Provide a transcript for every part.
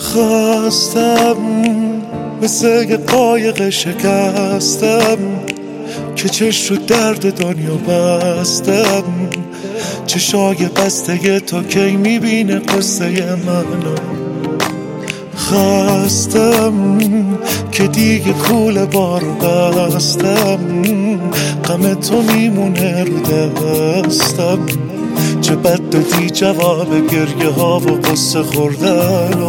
خواستم مثل یه قایق شکستم که چش رو درد دنیا بستم. چشای بسته تو کی میبینه قصه منو. خواستم که دیگه کوله بارو بستم. غم تو میمونه رو دستم. چه بد دادی جواب گریه ها و قصه خوردن.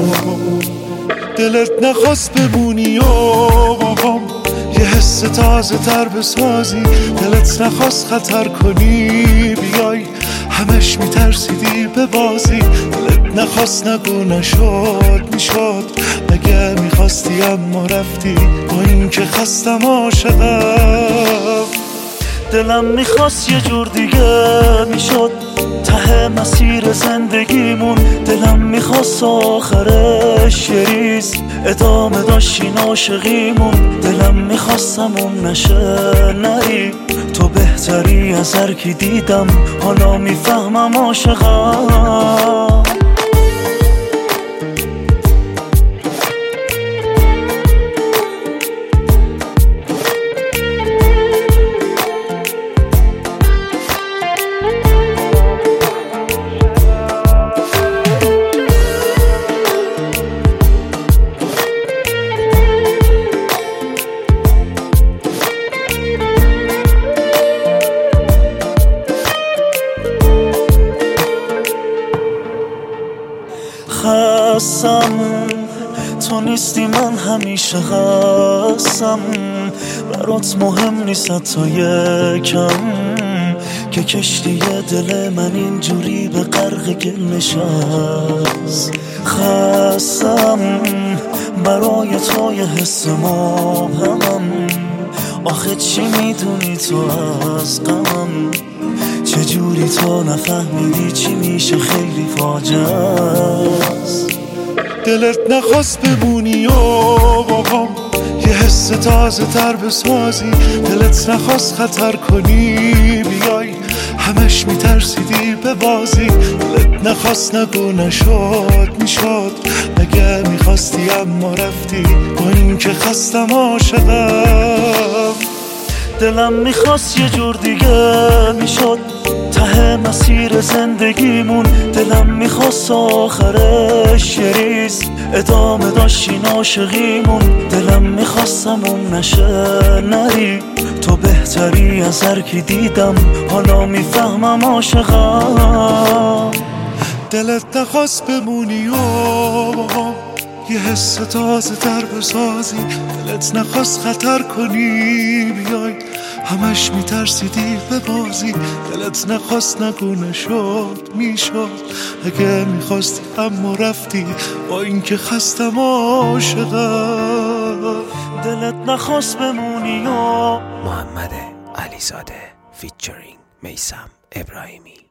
دلت نخواست بمونی و باهم یه حس تازه تر بسازی. دلت نخواست خطر کنی بیای همش میترسیدی به بازی. دلت نخواست نگو نشد میشد. مگه میخواستی اما رفتی با این که خستم عاشقم. دلم میخواست یه جور دیگه میشد ته مسیر زندگیمون. دلم میخواست آخرش یه ریز ادامه داشتین عاشقیمون. دلم میخواستمون نشه نری تو بهتری از هر کی دیدم. حالا میفهمم عاشقم. خستم تو نیستی من همیشه هستم. برات مهم نیست تا یکم که کشتی دل من اینجوری به غرق گل نشست. خستم برای تو یه حس مبهمم. آخه چی میدونی تو از غمم؟ چجوری تو نفهمیدی چی میشه خیلی فاجعه است. دلت نخواست بمونی و باهم یه حس تازه تر بسازی. دلت نخواست خطر کنی بیای همش میترسیدی به بازی. دلت نخواست نگو نشد میشد. مگه میخواستی اما رفتی با این که خستم عاشقم. دلم میخواست یه جور دیگه میشد ته مسیر زندگیمون. دلم میخواست آخرش یه ریز ادامه داشتین عاشقیمون. دلم میخواستمون نشه نری تو بهتری از هر کی دیدم. حالا میفهمم عاشقم. دلت نخواست بمونی و یه حس تازه تر بسازی. دلت نخواست خطر کنی بیای همش میترسیدی به بازی. دلت نخواست نگو نشد میشد. اگه میخواستی اما رفتی با این که خستم عاشقم. دلت نخواست بمونی و محمد علیزاده فیچرینگ میثم ابراهیمی.